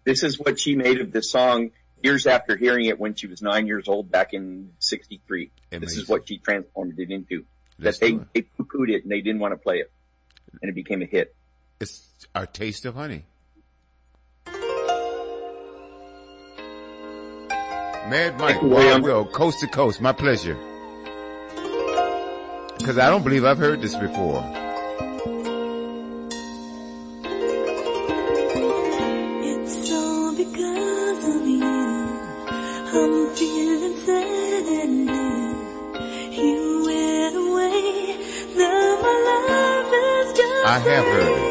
This is what she made of this song years after hearing it when she was 9 years old back in '63. This is what she transformed it into. They poo-pooed it and they didn't want to play it. And it became a hit. It's Our Taste of Honey. Mad Mike, Wild Will, Coast to Coast. My pleasure. Because I don't believe I've heard this before. It's all because of you. I'm feeling sad and blue. You went away. Now my life is just I have heard it.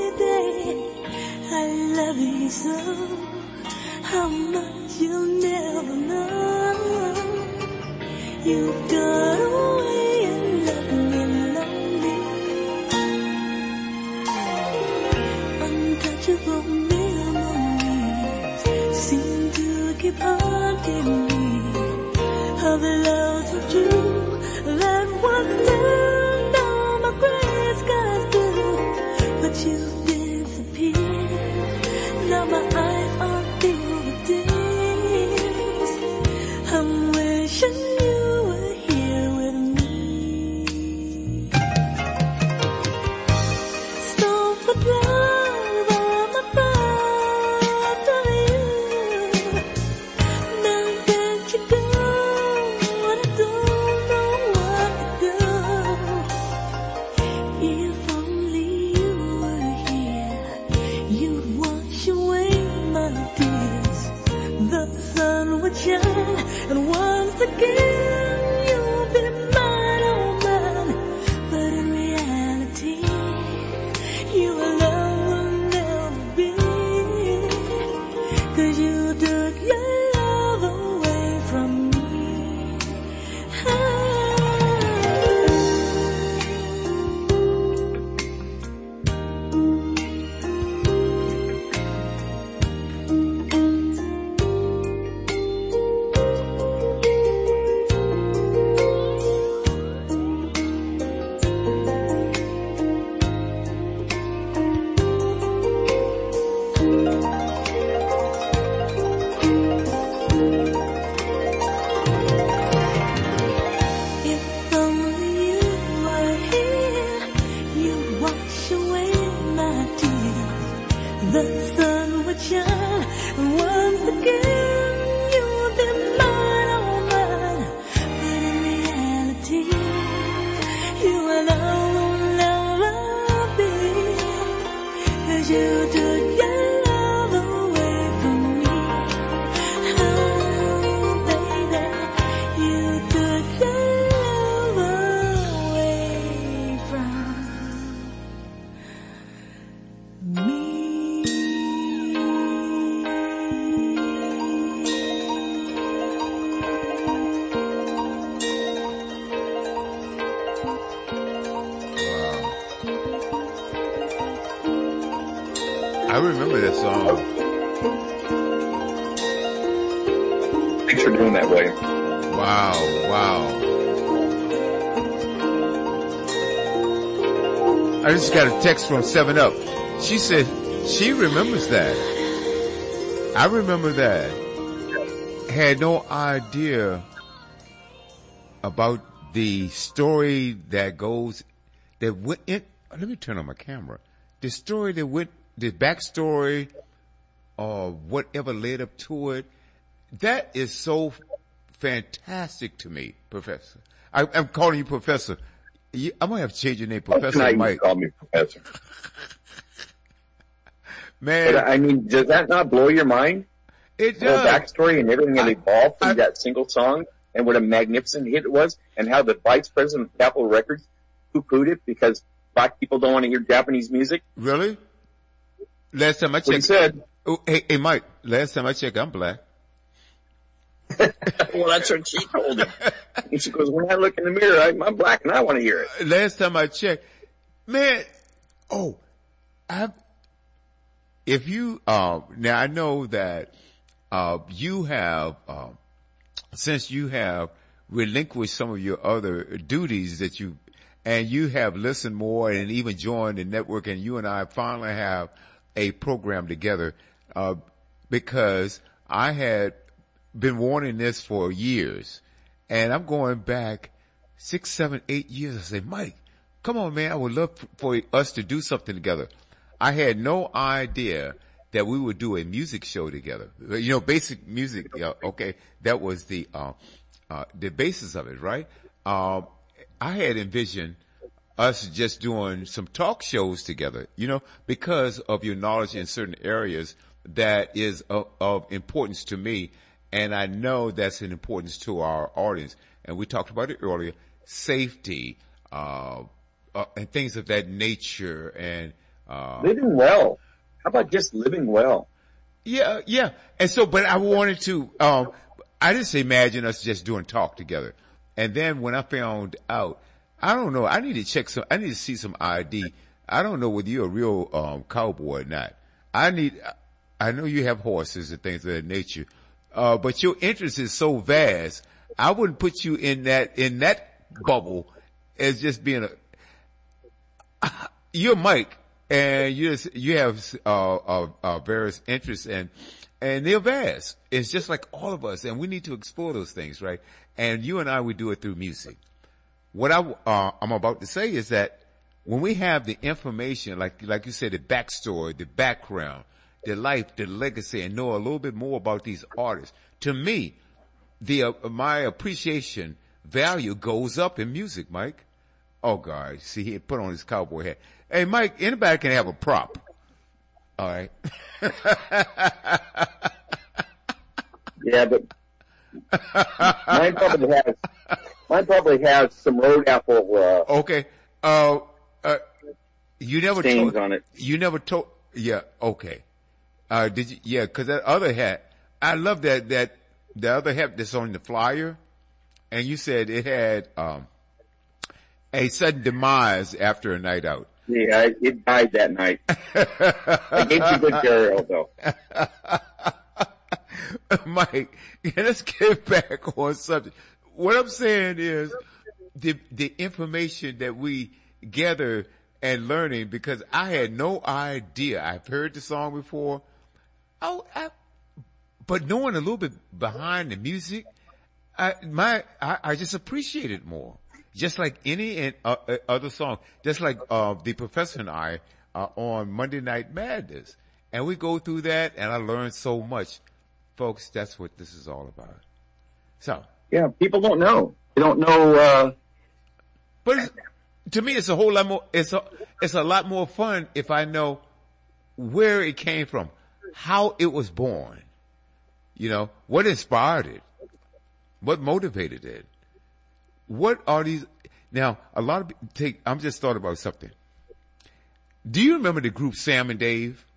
I love you so. How much you'll never know. You've gone away and left me lonely. Untouchable memories seem to keep haunting me. Of the loves of true that was turned on my gray skies blue. But you disappeared. Now my eyes are filled with tears. I'm wishing you were here with me. So for love, I'm afraid of you. Now that you go, I don't know what to do. If only you were here, you'd wash away my tears. The sun would shine, and once again you'll be mine, oh mine. But in reality, you alone will never be. 'Cause you took your love away from me. If only you were here, you'd wash away my tears. The sun would shine, and once again you'll be mine, oh mine. But in reality, you alone will never be. 'Cause you took your love away from me. Oh, baby, you took your love away from me. I remember that song. Thanks for doing that, William. Wow. I just got a text from 7-Up. She said she remembers that. I remember that. Had no idea about the story that goes, that went in. Let me turn on my camera. The story that went, the backstory or whatever led up to it. That is so fantastic to me, Professor. I'm calling you Professor. I'm going to have to change your name, Professor Tonight Mike. you call me Professor. Man. But I mean, does that not blow your mind? It The does. backstory and everything that evolved from that single song, and what a magnificent hit it was, and how the vice president of Capitol Records poo-pooed it because black people don't want to hear Japanese music. Really? Last time I What he checked. said. Oh, hey, Mike, last time I checked, I'm black. Well, that's what she told him. And she goes, when I look in the mirror, I'm black and I want to hear it. Last time I checked, man, if you, now I know that, you have, since you have relinquished some of your other duties that and you have listened more and even joined the network, and you and I finally have a program together. because I had been wanting this for years, and I'm going back 6, 7, 8 years. I say, Mike, come on, man, I would love for us to do something together. I had no idea that we would do a music show together. You know, basic music. Okay. That was the basis of it, right? I had envisioned us just doing some talk shows together, you know, because of your knowledge in certain areas that is of importance to me. And I know that's an importance to our audience. And we talked about it earlier, safety, and things of that nature, and, living well. How about just living well? Yeah, yeah. And so, but I wanted to, I just imagine us just doing talk together. And then when I found out, I don't know, I need to see some ID. I don't know whether you're a real, cowboy or not. I know you have horses and things of that nature. But your interest is so vast. I wouldn't put you in that bubble as just being you're Mike. And you have various interests, and they're vast. It's just like all of us, and we need to explore those things, right? And you and I, we do it through music. What I'm about to say is that when we have the information, like you said, the backstory, the background, the life, the legacy, and know a little bit more about these artists, to me, my appreciation value goes up in music, Mike. Oh God, see, he put on his cowboy hat. Hey, Mike, anybody can have a prop. All right. Yeah, but mine probably has some road apple, okay. You never stains told, on it. You never told, yeah, okay. Did you, yeah, cause that other hat, I love that the other hat that's on the flyer, and you said it had, a sudden demise after a night out. Yeah, it died that night. I gave you good burial, though. Mike, let's get back on subject. What I'm saying is the information that we gather and learning, because I had no idea. I've heard the song before. But knowing a little bit behind the music, I just appreciate it more. Just like any other song, just like the professor and I are on Monday Night Madness, and we go through that, and I learned so much, folks. That's what this is all about. So yeah, people don't know. They don't know. But to me, it's a whole lot more. It's a lot more fun if I know where it came from, how it was born. You know, what inspired it, what motivated it. What are these? Now, a lot of I'm just thought about something. Do you remember the group Sam and Dave?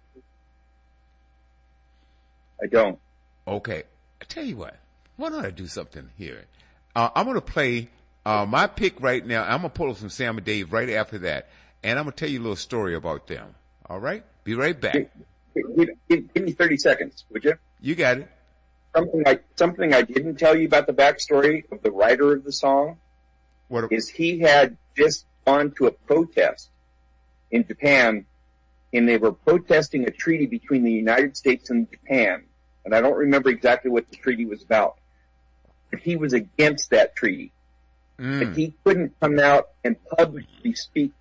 I don't. Okay. I tell you what. Why don't I do something here? I'm going to play, my pick right now. I'm going to pull up some Sam and Dave right after that. And I'm going to tell you a little story about them. All right? Be right back. Give me 30 seconds, would you? You got it. Something I didn't tell you about the backstory of the writer of the song is he had just gone to a protest in Japan, and they were protesting a treaty between the United States and Japan. And I don't remember exactly what the treaty was about. But he was against that treaty. But he couldn't come out and publicly speak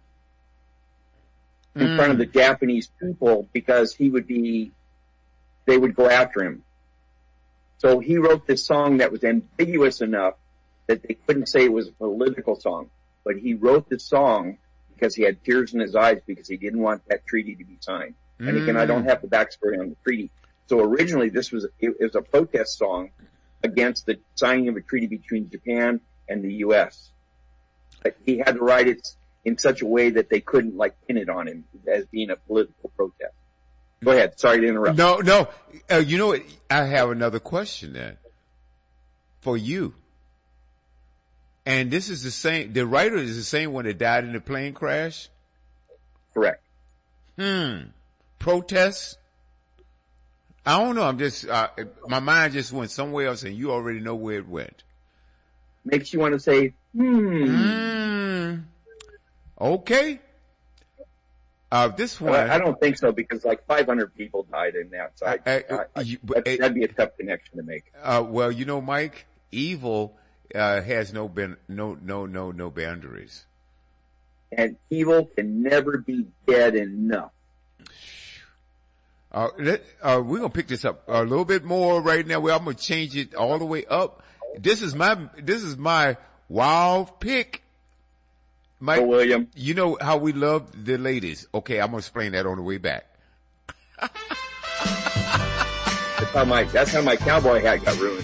in front of the Japanese people because they would go after him. So he wrote this song that was ambiguous enough that they couldn't say it was a political song. But he wrote this song because he had tears in his eyes because he didn't want that treaty to be signed. And again, I don't have the backstory on the treaty. So originally it was a protest song against the signing of a treaty between Japan and the U.S. But he had to write it in such a way that they couldn't pin it on him as being a political protest. Go ahead. Sorry to interrupt. No. You know what? I have another question then for you. And this is the writer is the same one that died in the plane crash? Correct. Protests? I don't know. I'm just, my mind just went somewhere else and you already know where it went. Makes you want to say, Okay. This one, I don't think so because like 500 people died in that. So that'd be a tough connection to make. Well, you know, Mike, evil has no boundaries, and evil can never be dead enough. We're gonna pick this up a little bit more right now. I'm gonna change it all the way up. This is my wild pick. Mike, William, you know how we love the ladies. Okay, I'm gonna explain that on the way back. That's how my cowboy hat got ruined.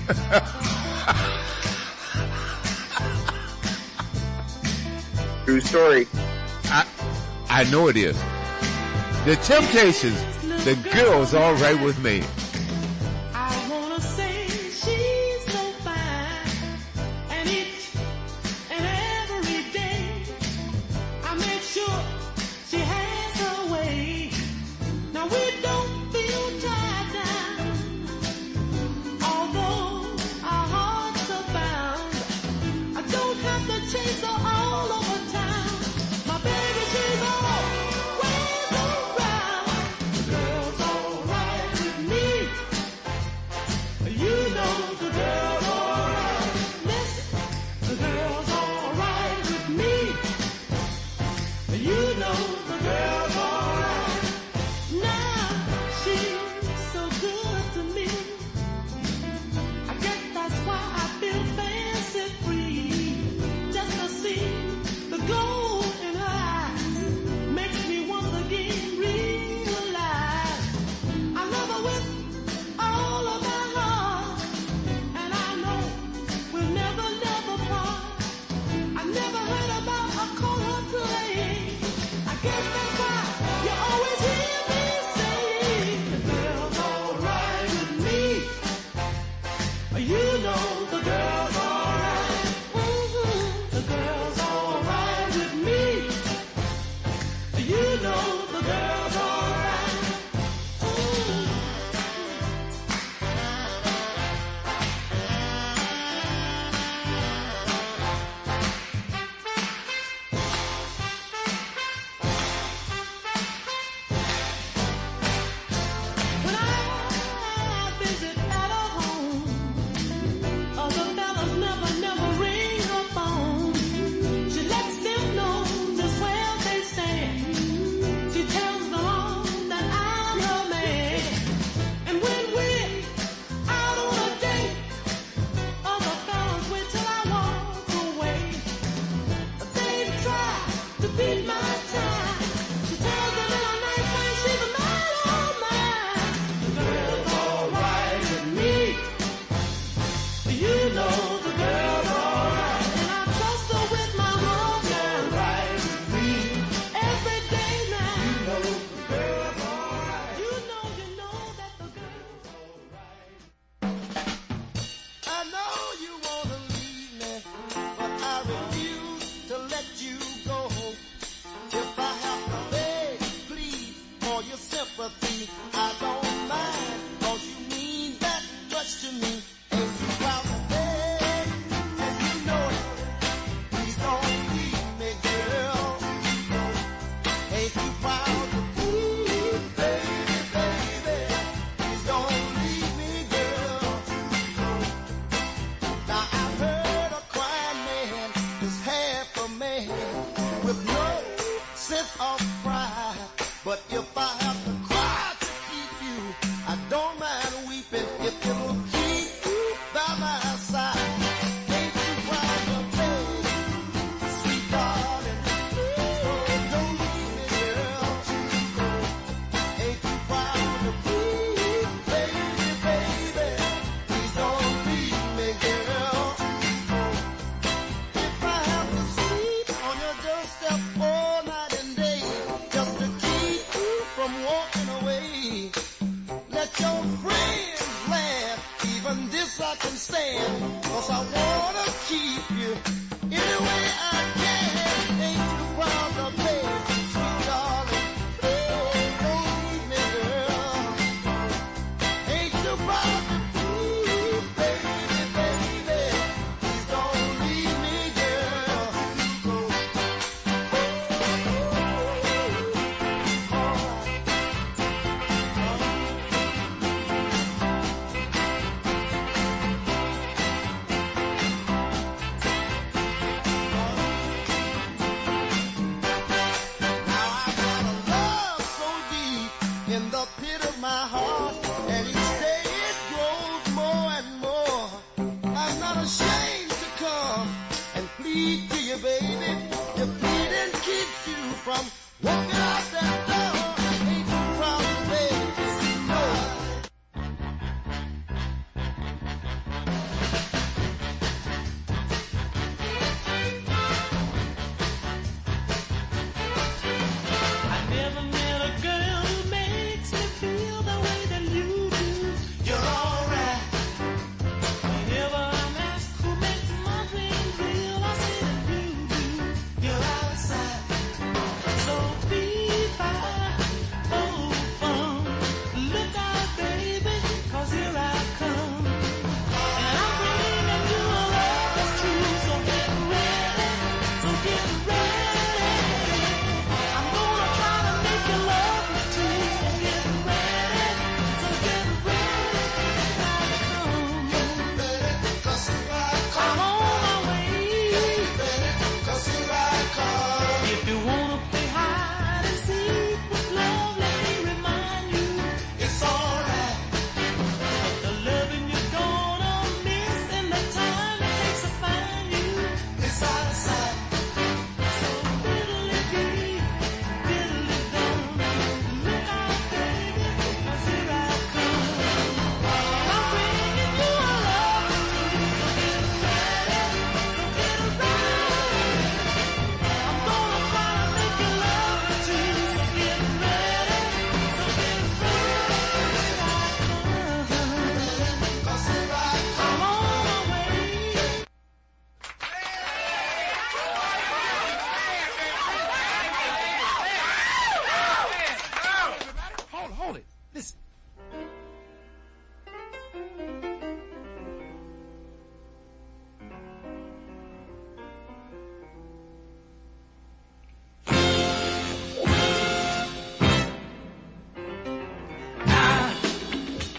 True story. I know it is. The Temptations, the girl's all right with me. I wanna say she's so fine, and each and every day I make sure she has her way. Now we don't feel tied down, although our hearts are bound. I don't have to chase her all over town. My baby, she's always around. The girl's alright with me. You know the girl's alright. Listen, the girl's alright with me. You know the girl's alright. Now she's so good to me. I guess that's why I feel fancy free. Just to see the glow in her eyes makes me once again realize I love her with all of my heart, and I know we'll never, never part. I never heard about a corner play. I guess that's why you always hear me say the girl's alright with me. You know the girl's alright. The girl's alright with me. You know the girl's alright. When I visit at her home, other fellas never ring her phone. She lets them know just where they stand. She tells them all that I'm her man. And when we're out on a date, other fellas wait till I walk away. They try to beat my time. She tells them in a nice way she's mine, oh mine. The girl's alright with me. You know the girl's alright. And I trust her with my whole girl right with me. Every day now. You know the girl's alright. You know that the girl's alright. I know you wanna leave me, but I refuse to let you go. If I have to beg, plead for your sympathy, I don't mind, 'cause you mean that much to me. Ain't you proud to beg, and you know it. Please don't leave me, girl. Ain't you proud to plead, baby, baby. Please don't leave me, girl. Now I've heard a crying man is half a man with no sense of pride. But if I have to cry to keep you, I don't mind weeping if it'll keep you by my side. Ain't you proud to baby, sweet darling? Don't leave me, girl. Ain't you proud to please, baby, baby? Please don't leave me, girl. If I have to sleep on your doorstep all night and day, just to keep you from walking away, let your friends laugh, even this I can stand, 'cause I wanna keep you any way I can. Ain't you proud to baby, sweet darling? Don't leave me, girl. Ain't you proud to please, baby, baby? Please don't leave me, girl.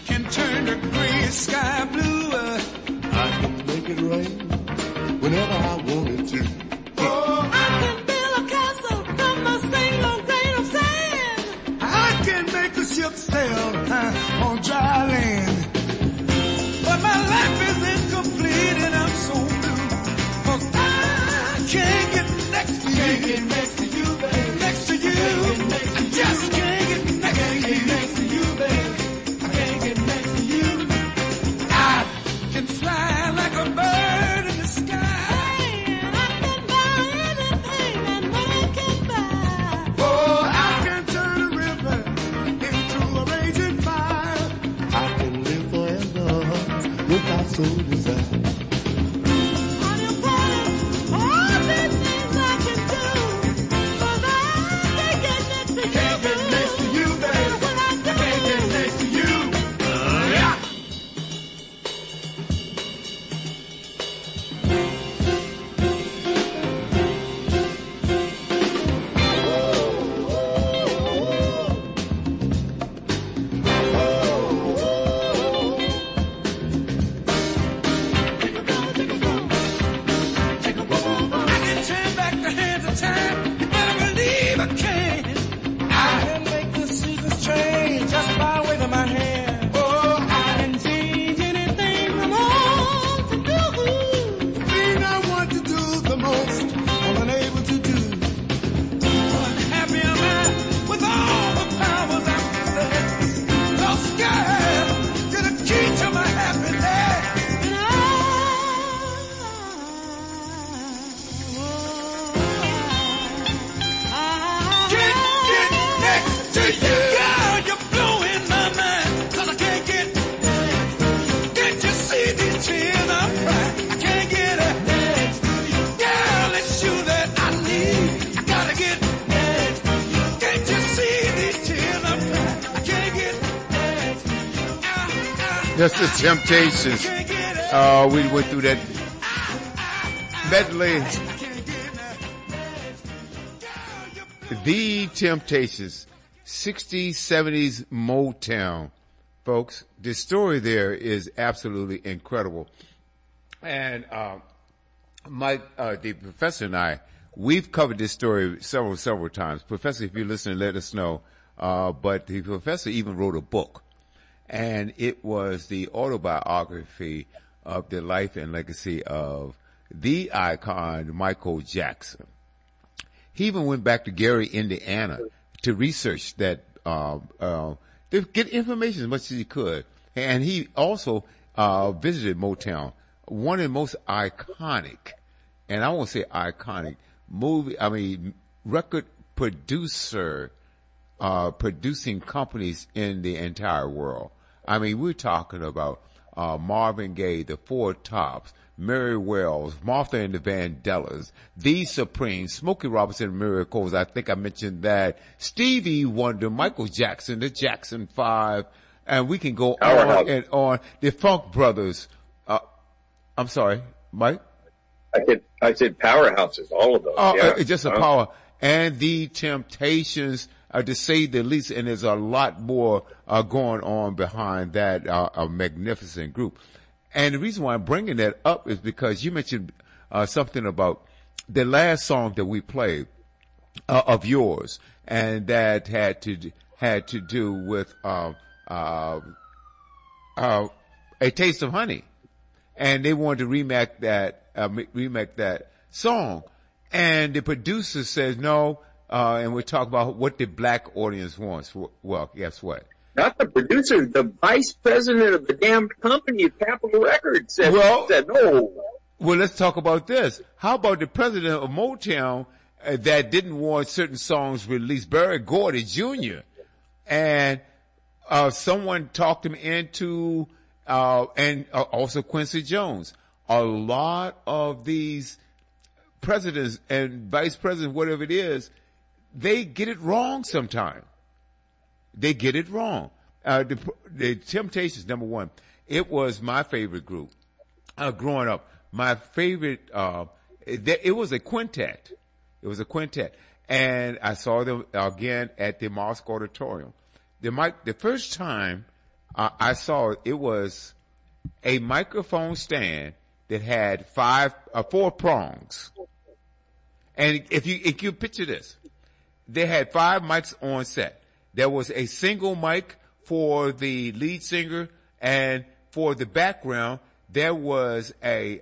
can turn the gray sky blue. I can make it rain whenever I wanted to. Oh, I can build a castle from a single grain of sand. I can make a ship sail on dry land. But my life is incomplete and I'm so blue. 'Cause I can't get next to you. Can't get next to you, baby. Next to you. I just can't get next to you. Next to you, baby. I can't get next to you. I can fly like a bird in the sky. I can buy anything and money can buy. Oh, I can turn a river into a raging fire. I can live forever without so desire. On your planet, all these things I can do. 'Cause I can't get next to you. Can't get next to you, baby. What I do. Can't get next to you. Yeah. I can turn back the hands of time. You better believe I can. I can make the seasons change just by waving my hand. Oh, I can change anything I want to do. The thing I want to do the most, I'm unable to do. Happy am I with all the powers I possess. Lost girl, you're the key to my happiness. And I can't get next to you. Girl, you're blowing my mind. 'Cause I can't get. Can't you see these tears I'm crying? I can't get it. Girl, it's you that I need. I gotta get. Can't you see these tears I'm crying? I can't get. That's the Temptations. Can't get it. We went through that medley. The Temptations, 60s, 70s Motown. Folks, the story there is absolutely incredible. And Mike, the professor and I, we've covered this story several times. Professor, if you're listening, let us know. But the professor even wrote a book. And it was the autobiography of the life and legacy of the icon Michael Jackson. He even went back to Gary, Indiana to research that, to get information as much as he could. And he also, visited Motown, one of the most iconic, and I won't say iconic, record producer, producing companies in the entire world. I mean, we're talking about, Marvin Gaye, the Four Tops, Mary Wells, Martha and the Vandellas, The Supremes, Smokey Robinson and Miracles. I think I mentioned that. Stevie Wonder, Michael Jackson, the Jackson 5, and we can go on and on. The Funk Brothers. I'm sorry, Mike? I said powerhouses, all of those. Yeah. Just a power. And the Temptations, to say the least, and there's a lot more going on behind that a magnificent group. And the reason why I'm bringing that up is because you mentioned something about the last song that we played of yours, and that had to do with A Taste of Honey, and they wanted to remake that song, and the producer says no. And we talk about what the black audience wants. Well, guess what? Not the producer, the vice president of the damn company, Capitol Records, said no. Well, let's talk about this. How about the president of Motown that didn't want certain songs released, Berry Gordy Jr., and someone talked him into, and also Quincy Jones. A lot of these presidents and vice presidents, whatever it is, they get it wrong sometimes. They get it wrong. The Temptations, number one, it was my favorite group growing up. My favorite, it was a quintet. It was a quintet. And I saw them again at the Mosque Auditorium. The first time I saw it was a microphone stand that had 4 prongs. And if you picture this, they had 5 mics on set. There was a single mic for the lead singer, and for the background, there was a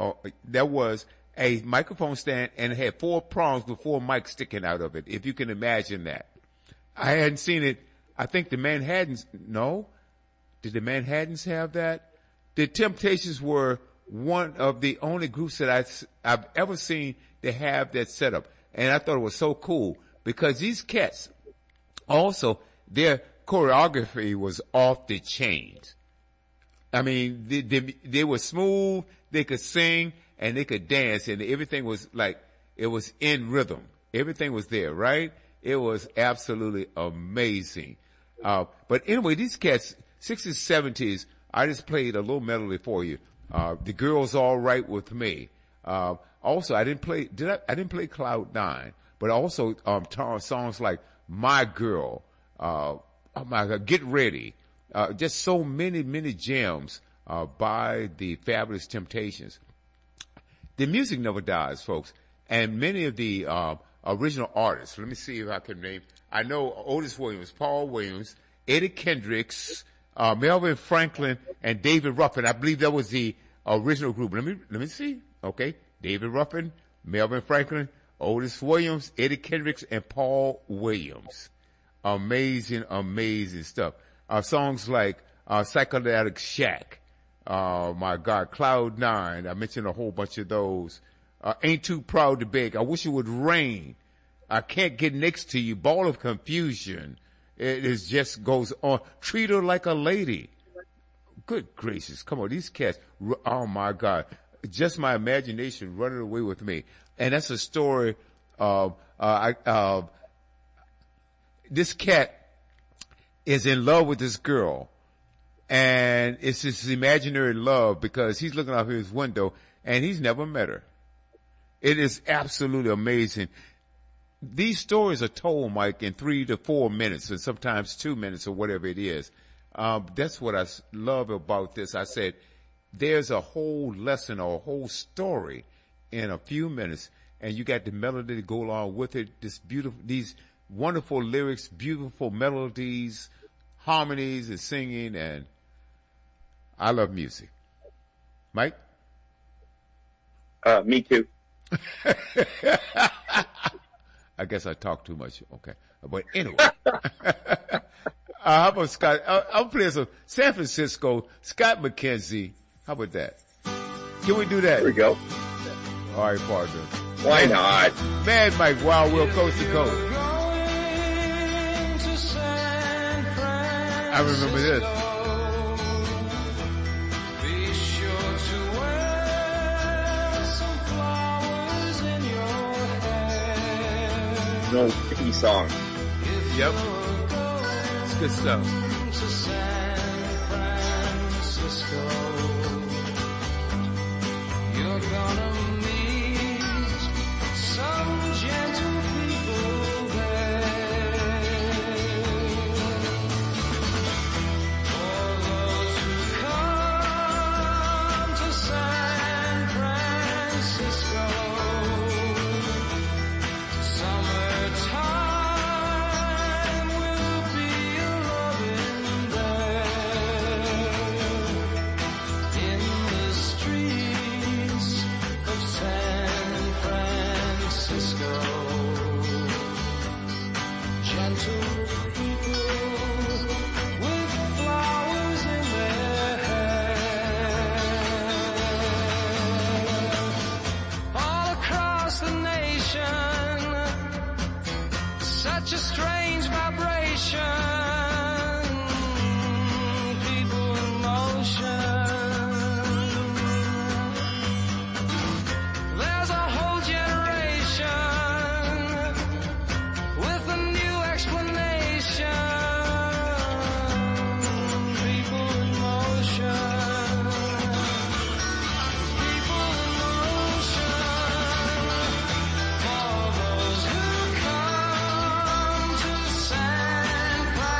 microphone stand, and it had 4 prongs with 4 mics sticking out of it, if you can imagine that. I hadn't seen it. I think the Manhattans, no? Did the Manhattans have that? The Temptations were one of the only groups that I've ever seen to have that setup. And I thought it was so cool because these cats also, their choreography was off the chains. I mean, they were smooth, they could sing, and they could dance, and everything was like, it was in rhythm. Everything was there, right? It was absolutely amazing. But anyway, these cats, 60s, 70s, I just played a little melody for you. The Girl's All Right With Me. Also, I didn't play Cloud 9, but also, songs like My Girl, oh my God, Get Ready. Just so many gems, by the Fabulous Temptations. The music never dies, folks. And many of the, original artists, let me see if I can name, I know Otis Williams, Paul Williams, Eddie Kendricks, Melvin Franklin, and David Ruffin. I believe that was the original group. Let me see. Okay. David Ruffin, Melvin Franklin, Otis Williams, Eddie Kendricks, and Paul Williams. Amazing stuff. Songs like, Psychedelic Shack. My God, Cloud 9. I mentioned a whole bunch of those. Ain't Too Proud to Beg. I Wish It Would Rain. I Can't Get Next to You. Ball of Confusion. It just goes on. Treat Her Like a Lady. Good gracious. Come on, these cats. Oh my God. Just my imagination running away with me. And that's a story of, this cat is in love with this girl. And it's this imaginary love because he's looking out his window and he's never met her. It is absolutely amazing. These stories are told, Mike, in 3 to 4 minutes and sometimes 2 minutes or whatever it is. That's what I love about this. I said, there's a whole lesson or a whole story in a few minutes, and you got the melody to go along with it. These wonderful lyrics, beautiful melodies, harmonies, and singing, and I love music. Mike? Me too. I guess I talk too much. Okay. But anyway. How about Scott? I'll play some San Francisco, Scott McKenzie. How about that? Can we do that? There we go. All right, partner. Why not? Mad Mike, Wild Will, Coast to Coast. I remember this. No sticky song. Yep. It's good stuff. You're gonna meet some gentle people there. For those who come to San Francisco, summertime will be a loving there. In the streets of San Francisco, gentle people with flowers in their hair. All across the nation, such a strange vibration. People in motion. There's a whole generation with a new explanation. People in motion. People in motion. For those who come to San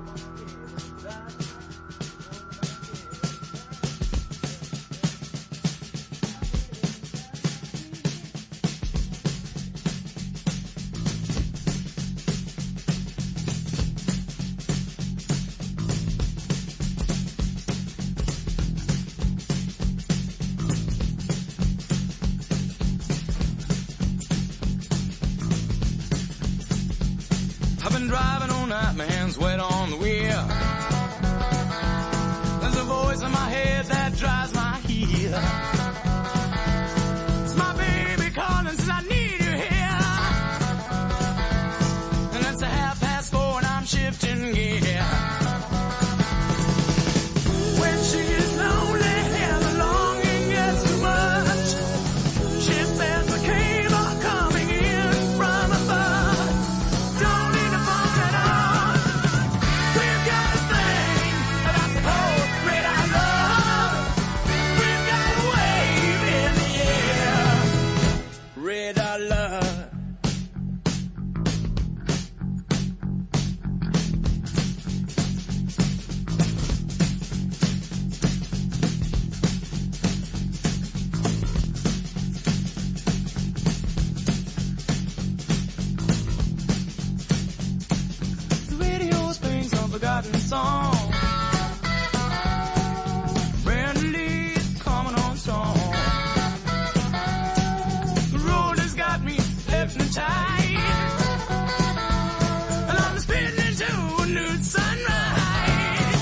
I've been driving all night, my hands wet on the wheel. There's a voice in my head that drives my heel. It's my baby calling, says I need you here. And it's 4:30 and I'm shifting gear. When she's lonely and the longing gets too much, she says the cable coming in from above. Don't need to phone it on. We've got a thing that's the cold red I love. We've got a wave in the air. Red I love. The radio's playing some forgotten song. Brand new leaves coming on strong. The road has got me hypnotized, and I'm spinning into a new sunrise.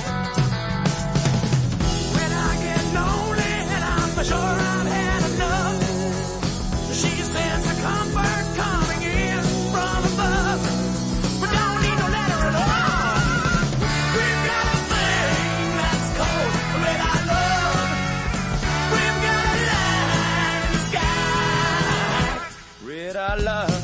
When I get lonely and I'm for sure I've had enough, she sends a comfort coming in from above. We don't need no letter at all. We've got a thing that's cold, red I love. We've got a light in the sky, red I love.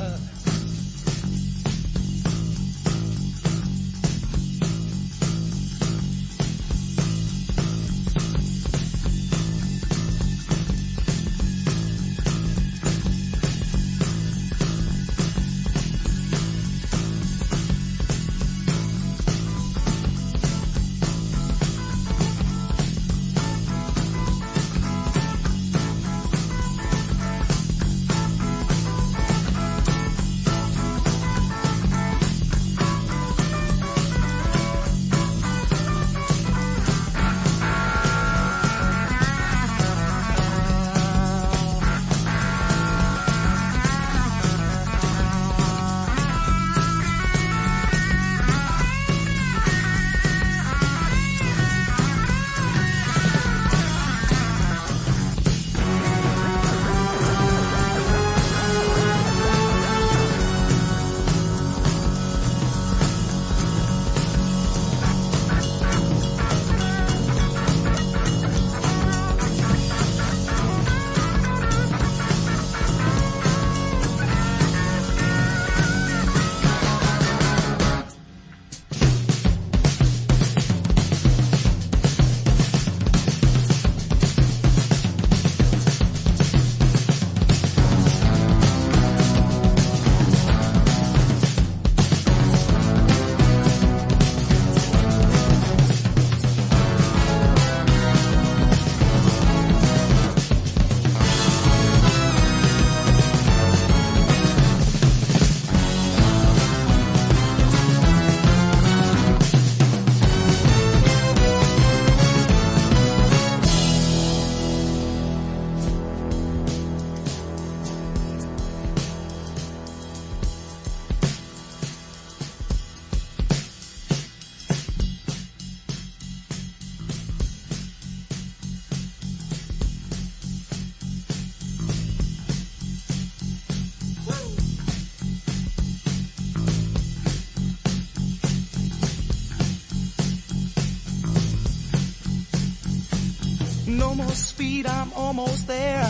No more speed, I'm almost there.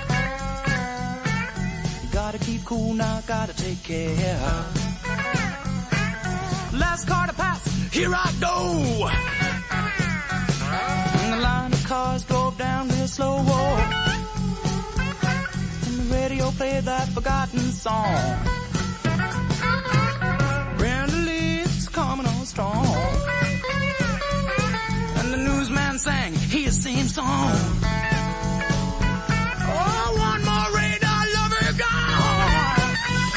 Gotta keep cool now, gotta take care. Last car to pass, here I go. And the line of cars drove down real slow. And the radio played that forgotten song. Brand new leaves coming on strong. same song. Oh, one more radar lover gone.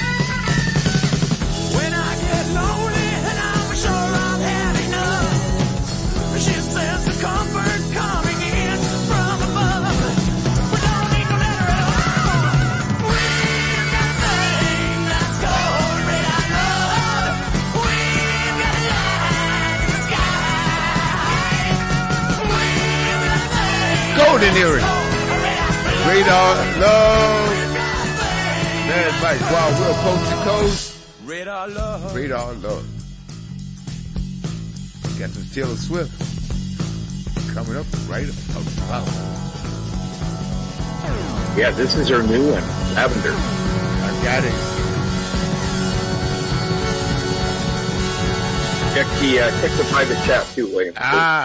When I get lonely and I'm sure I've had enough, she says the comfort coming in from above. We don't need no letter at all. We've got a thing that's called radar love. We've got a light in the sky. We've got a thing. Golden Earring. Radar Love. Man, Mike, Wild Will, Coast to Coast. Radar love. Radar Love. Got some Taylor Swift coming up right about. Yeah, this is her new one, Lavender. I got it. Check the private chat too, William.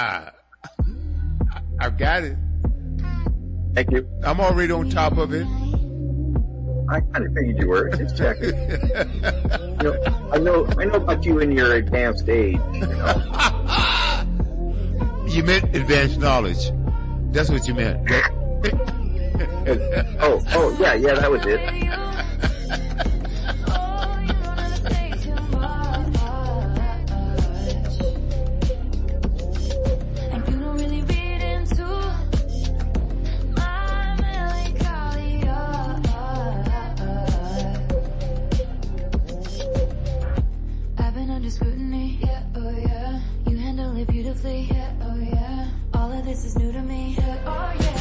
I've got it. Thank you. I'm already on top of it. I kind of figured you were. Just checking. I know about you in your advanced age. You meant advanced knowledge. That's what you meant. Oh, yeah, that was it. Scrutiny, yeah, oh yeah. You handle it beautifully, yeah, oh yeah. All of this is new to me, yeah, oh yeah.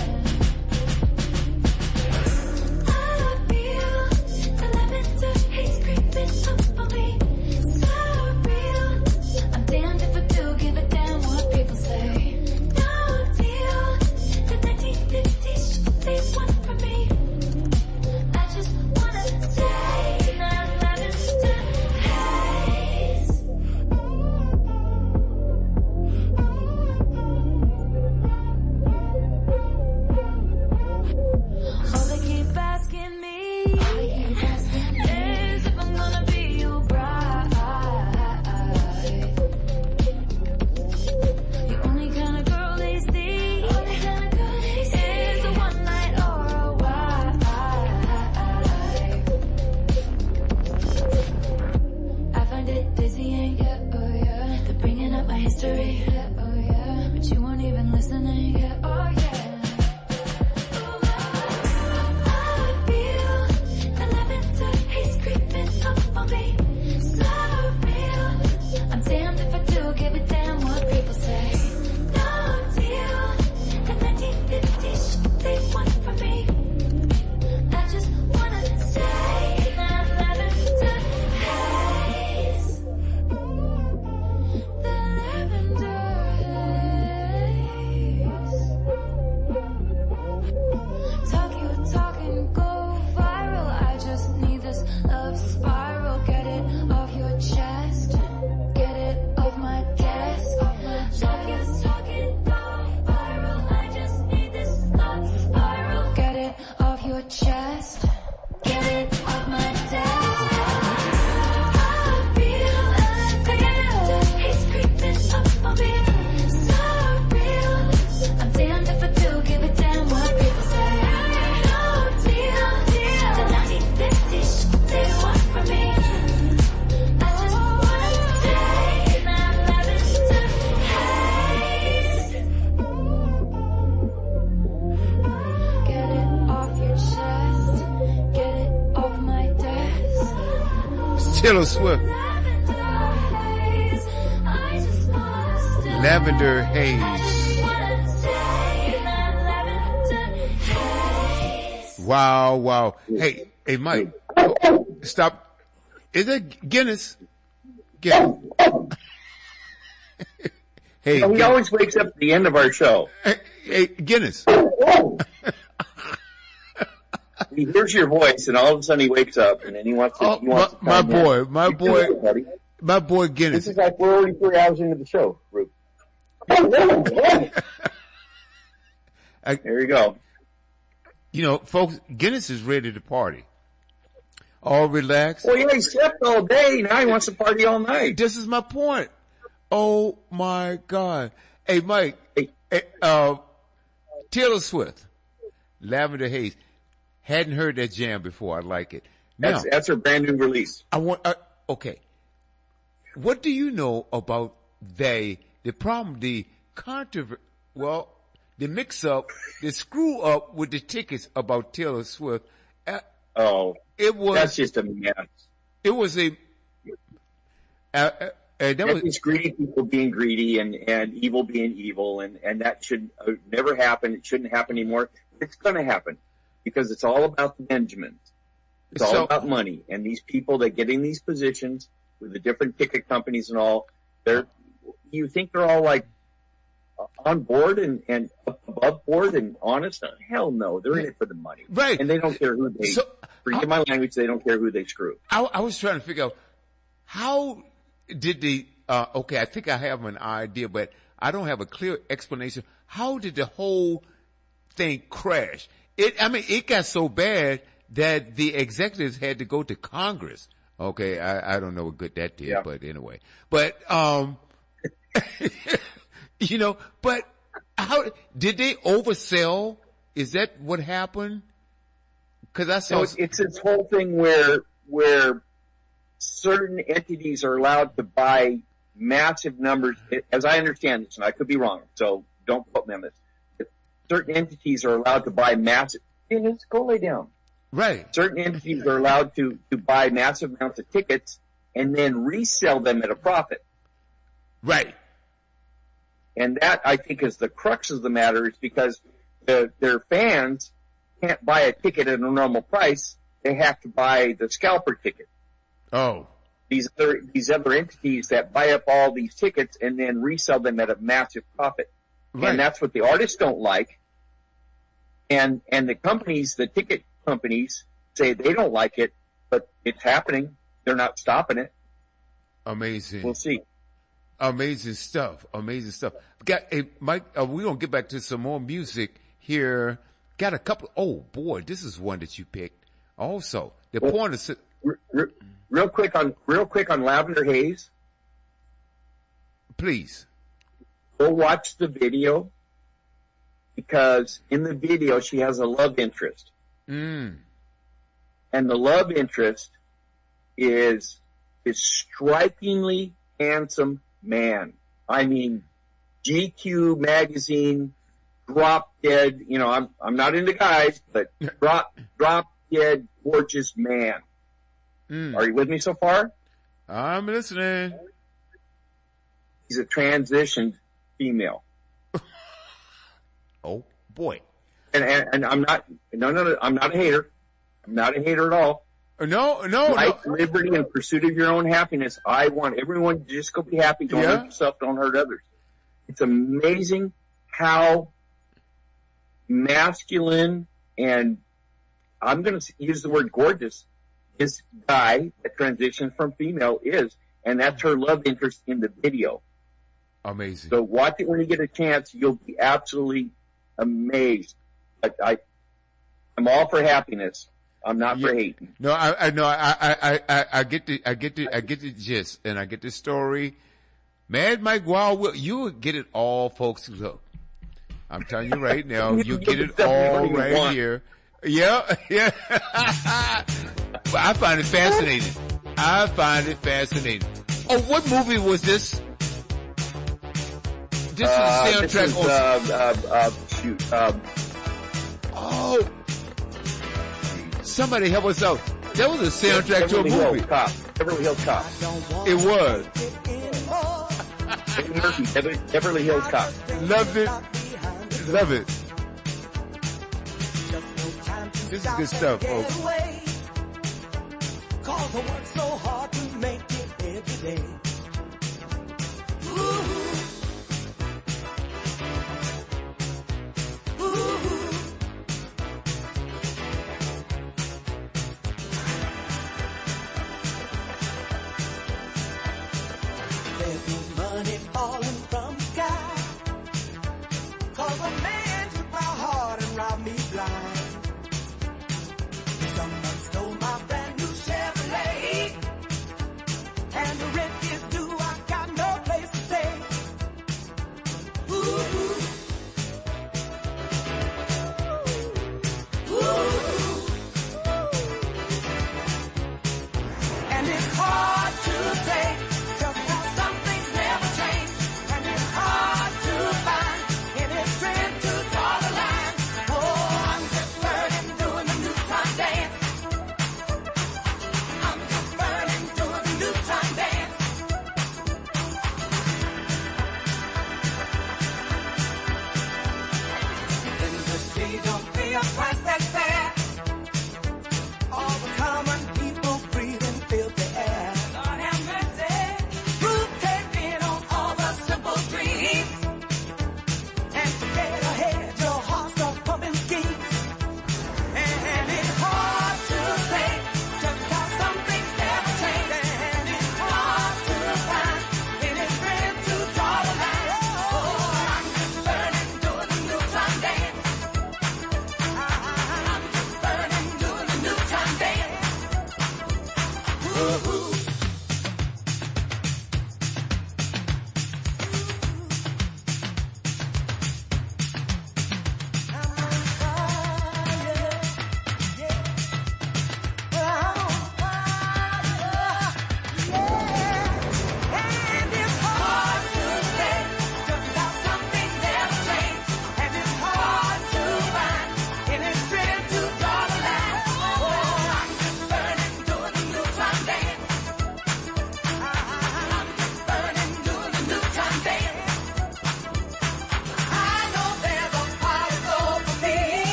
I feel the lavender haze creeping up on me. So real. I'm damned if I do give a damn what people say. No deal. The 1950s they want from me. I just wanna say that lavender haze. All they keep asking me is if I'm gonna be your bride. The only kind of girl they see is a one night or a wife. I find it dizzying, yeah, oh yeah. They're bringing up my history, yeah, oh yeah. But you weren't even listening, yeah, oh yeah. I feel the lavender haze creeping up on me. So real. I'm damned if I do give a damn what people say. No deal. The 1950s they want from me. I just wanna say that lavender haze. The lavender haze. Talk you talking, go viral. I just need this love spiral. Get it off your chest. Get it off my desk. Talk you talking, go viral. I just need this love spiral. Get it off your chest. Get it off my desk. I feel the lavender haze creeping up on me. So real. I'm damned if I do give a damn what people say. No deal. The 1950s they want from me. I just wanna say that lavender haze. Get it off your chest. Get it off my desk. Taylor Swift. Lavender Haze. Wow. Hey, Mike. Stop. Is it Guinness? Guinness. Hey, He Guinness. always wakes up at the end of our show. Hey, Guinness. He hears your voice, and all of a sudden he wakes up, and then he wants to. Oh, he wants my to chime in. boy, my boy This Guinness. is like we're already 3 hours into the show, Ruth. There you go. You know, folks, Guinness is ready to party. All relaxed. Well, yeah, he slept all day. Now he wants to party all night. This is my point. Oh my God. Hey, Mike. Hey. Taylor Swift, Lavender Haze. Hadn't heard that jam before. I like it. Now, that's her brand new release. I want, okay. What do you know about the problem, the mix up, the screw up with the tickets about Taylor Swift? That's just a mess. It was that was greedy people being greedy and evil being evil, and that should never happen. It shouldn't happen anymore. It's going to happen because it's all about the Benjamins. It's all about money, and these people that get in these positions with the different ticket companies and all, you think they're all like on board and above board and honest? Hell no, they're in it for the money. Right. And they don't care who they, forgive my language, they don't care who they screw. I was trying to figure out, how did I think I have an idea, but I don't have a clear explanation. How did the whole thing crash? It got so bad that the executives had to go to Congress. Okay, I don't know what good that did, but anyway. But, but how did they oversell? Is that what happened? Cause I saw. So it's this whole thing where certain entities are allowed to buy massive numbers, as I understand this, and I could be wrong, so don't quote me on this. Certain entities are allowed to buy massive, just go lay down. Right. Certain entities are allowed to buy massive amounts of tickets and then resell them at a profit. Right. And that, I think, is the crux of the matter, is because their fans can't buy a ticket at a normal price. They have to buy the scalper ticket. Oh. These other entities that buy up all these tickets and then resell them at a massive profit. Right. And that's what the artists don't like. And the companies, the ticket companies, say they don't like it, but it's happening. They're not stopping it. Amazing. We'll see. Amazing stuff. Amazing stuff. Mike, we're going to get back to some more music here. Got a couple. Oh boy, this is one that you picked. Also, the point is real quick on Lavender Haze. Please. Go watch the video, because in the video she has a love interest. And the love interest is strikingly handsome man. I mean, GQ magazine, drop dead, I'm not into guys, but drop dead gorgeous man. Are you with me so far? I'm listening. He's a transitioned female. Oh boy. And I'm not a hater. I'm not a hater at all. No. Life, liberty, and pursuit of your own happiness. I want everyone to just go be happy. Don't hurt yourself. Don't hurt others. It's amazing how masculine, and I'm going to use the word gorgeous, this guy that transitioned from female is, and that's her love interest in the video. Amazing. So watch it when you get a chance. You'll be absolutely amazed. I'm all for happiness. I'm not for hating. No, I get the gist, and I get the story. Mad Mike Wild, you will get it all, folks. Look, I'm telling you right now, you get it all right here. Yeah. But I find it fascinating. Oh, what movie was this? This is the soundtrack. Oh, somebody help us out. That was a soundtrack to a movie. Beverly Hills Cop. It was. Beverly Hills Cop. Love it. This is good stuff, folks. Cause I work so hard to make it every day. There's no money falling from the sky, cause a man took my heart and robbed me blind. Someone stole my brand new Chevrolet, and the rent is due, I got no place to stay.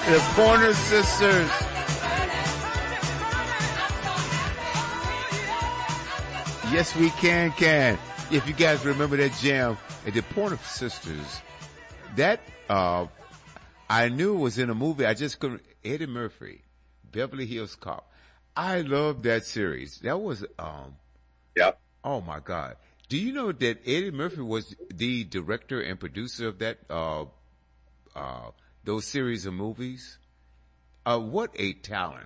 The Pointer Sisters. Yes, we can. If you guys remember that jam at the Pointer Sisters, that, I knew it was in a movie. I just couldn't. Eddie Murphy, Beverly Hills Cop. I love that series. That was, Yeah. Oh my God. Do you know that Eddie Murphy was the director and producer of that, those series of movies? What a talent.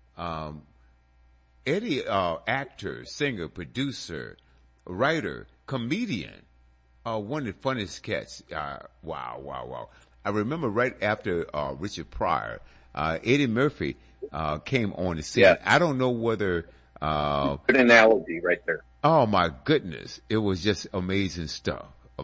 Eddie, actor, singer, producer, writer, comedian, one of the funniest cats. Wow. I remember right after, Richard Pryor, Eddie Murphy, came on the scene. Yeah. I don't know whether, Good analogy right there. oh my goodness. It was just amazing stuff.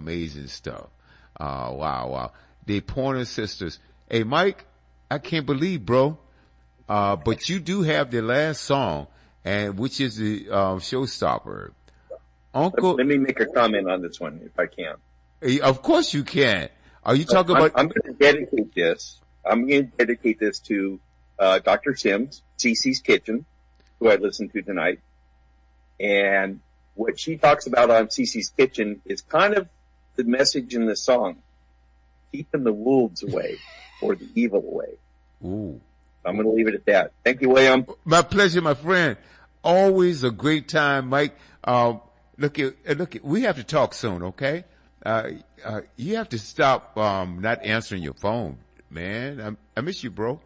Wow. The Pointer Sisters. Hey, Mike, I can't believe, bro. But you do have the last song, and which is the, showstopper. Uncle, Let me make a comment on this one, if I can. of course you can. Are you talking about? I'm going to dedicate this. I'm going to dedicate this to Dr. Sims, Cece's Kitchen, who I listened to tonight. And what she talks about on Cece's Kitchen is kind of the message in the song. Keeping the wolves away or the evil away. Ooh. I'm going to leave it at that. Thank you, William. My pleasure, my friend. Always a great time, Mike. Look, we have to talk soon, okay? You have to stop, not answering your phone, man. I miss you, bro.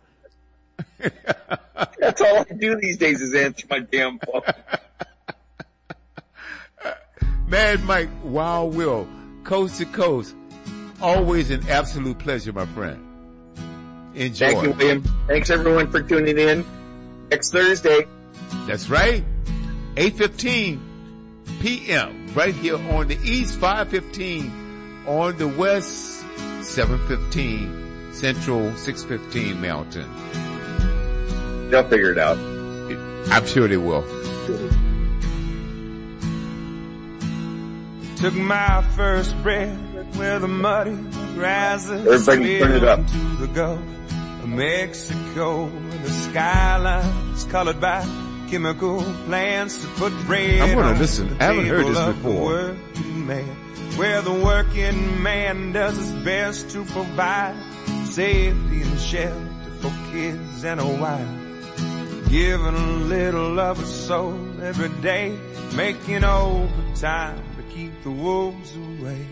That's all I do these days is answer my damn phone. Mad Mike, Wild Will, coast to coast. Always an absolute pleasure, my friend. Enjoy. Thank you, William. Thanks everyone for tuning in. Next Thursday. That's right. 8:15 p.m. right here on the East, 5:15 on the West, 7:15 Central, 6:15 Mountain. They'll figure it out. I'm sure they will. Took my first breath where the muddy grasses Everybody turn it up. to the Gulf of Mexico, and the skyline's colored by chemical plants to put bread I'm gonna on listen. the I haven't heard table this of the before. working man, where the working man does his best to provide safety and shelter for kids and a wife, giving a little of a soul every day, making overtime to keep the wolves away.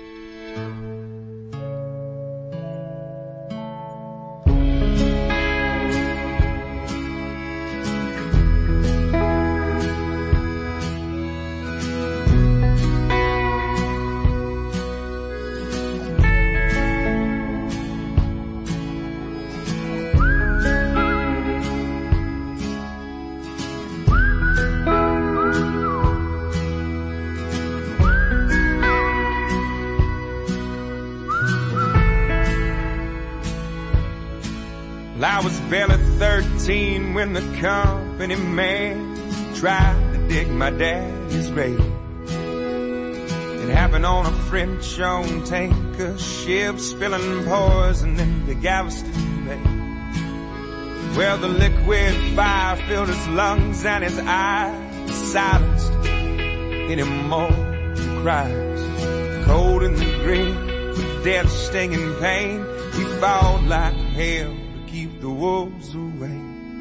I was barely 13 when the company man tried to dig my daddy's grave. It happened on a French-owned tanker ship, spilling poison into Galveston Bay, where the liquid fire filled his lungs and his eyes silenced any more cries. Cold in the grave, with death stinging pain, we fought like hell to keep the wolves away.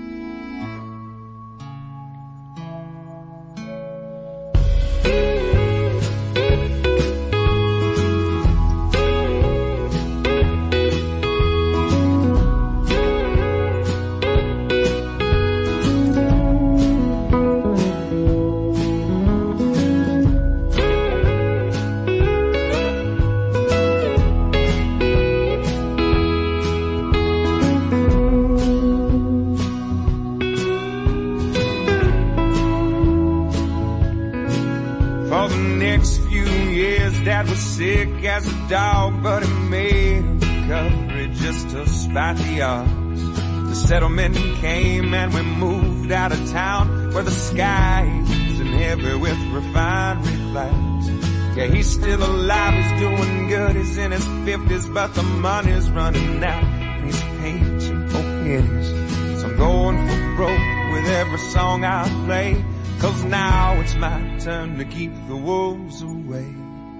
For the next few years, Dad was sick as a dog, but he made a recovery just to spite the odds. The settlement came and we moved out of town, where the sky isn't heavy with refinery clouds. Yeah, he's still alive, he's doing good, he's in his 50s, but the money's running out. piece of paint and 4 pennies. So I'm going for broke with every song I play, 'cause now it's my turn to keep the wolves away.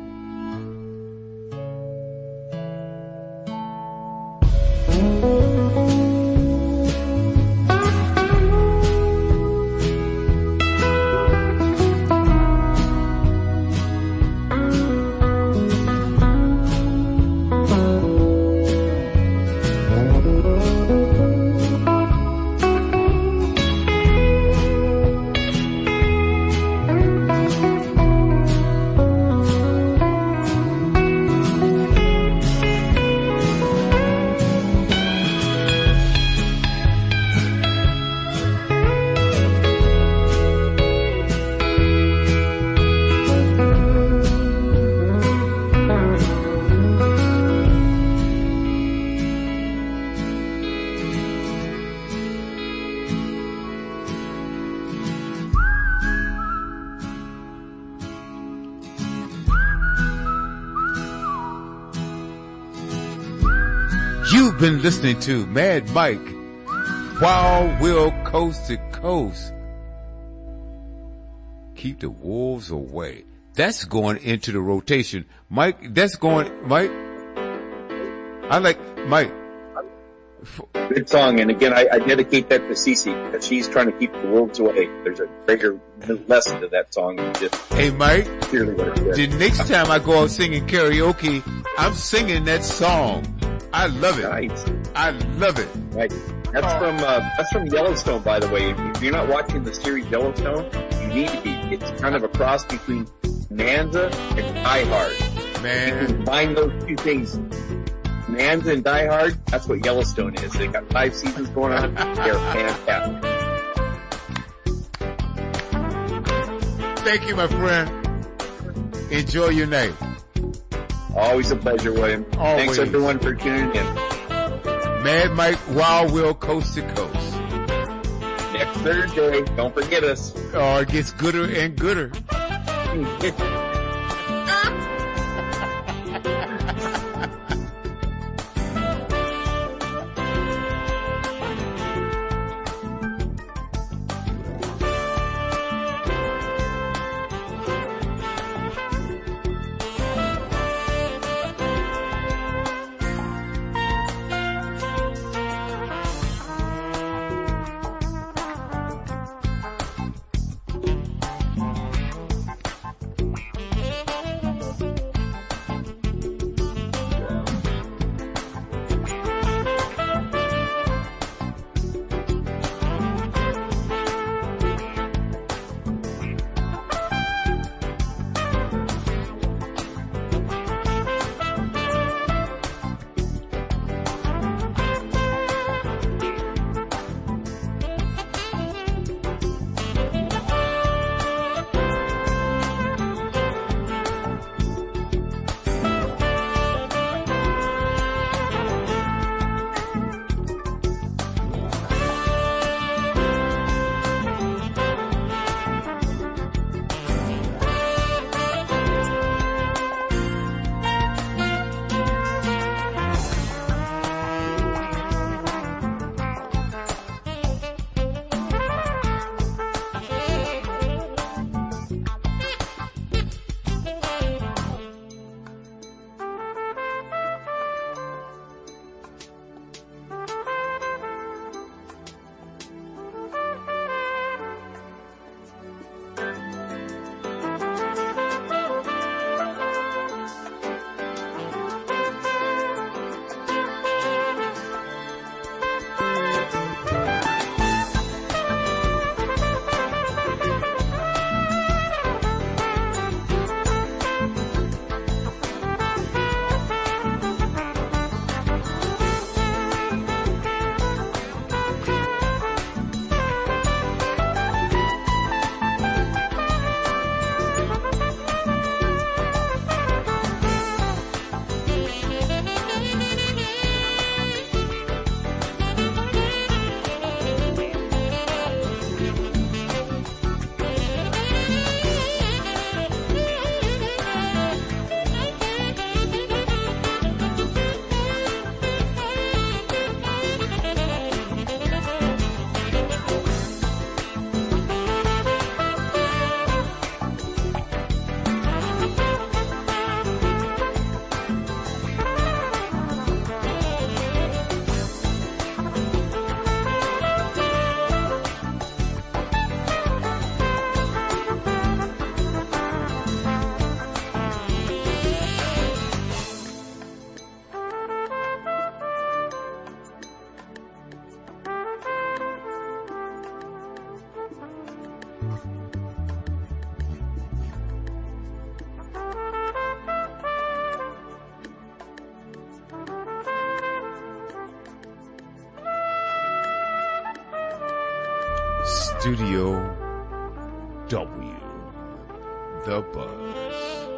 You've been listening to Mad Mike, Wild Will Coast to Coast. Keep the wolves away. That's going into the rotation. Mike, that's going, Mike. I like, Mike. Good song. And again, I dedicate that to Cece, because she's trying to keep the wolves away. There's a bigger lesson to that song than just, hey Mike, clearly what it is. the next time I go out singing karaoke, I'm singing that song. I love it. Nice. I love it. Right. That's from Yellowstone, by the way. If you're not watching the series Yellowstone, you need to be. It's kind of a cross between Bonanza and Die Hard. Man. You can combine those two things. Bonanza and Die Hard, that's what Yellowstone is. They got 5 seasons going on. They're fantastic. Thank you, my friend. Enjoy your night. Always a pleasure, William. Always. Thanks everyone for tuning in. Mad Mike, Wild Will Coast to Coast. Next Thursday, don't forget us. Oh, it gets gooder and gooder. Studio W, The Buzz.